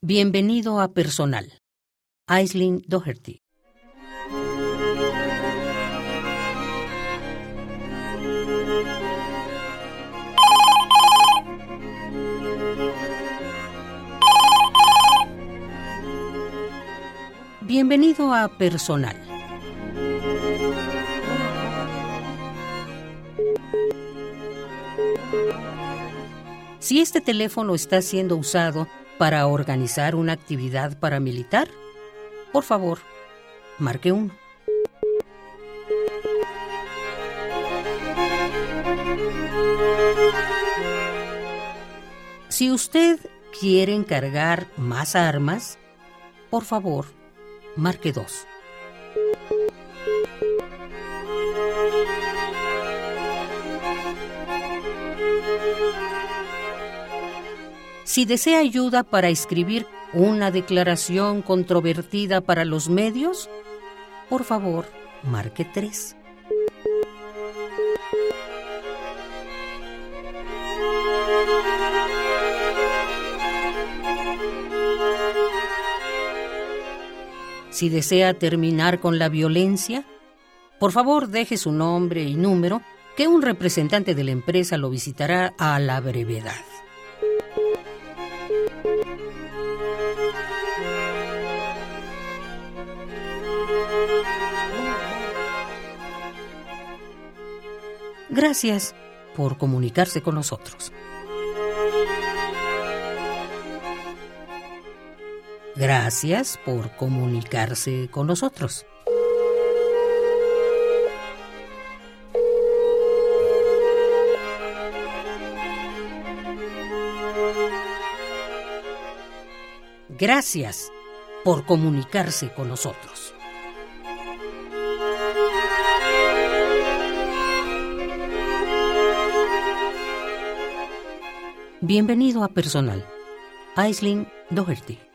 Bienvenido a Personal. Aisling Doherty. Bienvenido a Personal. Si este teléfono está siendo usado para organizar una actividad paramilitar, por favor, marque 1. Si usted quiere encargar más armas, por favor, marque 2. Si desea ayuda para escribir una declaración controvertida para los medios, por favor, marque 3. Si desea terminar con la violencia, por favor deje su nombre y número, que un representante de la empresa lo visitará a la brevedad. Gracias por comunicarse con nosotros. Gracias por comunicarse con nosotros. Gracias por comunicarse con nosotros. Bienvenido a Personal. Aisling Doherty.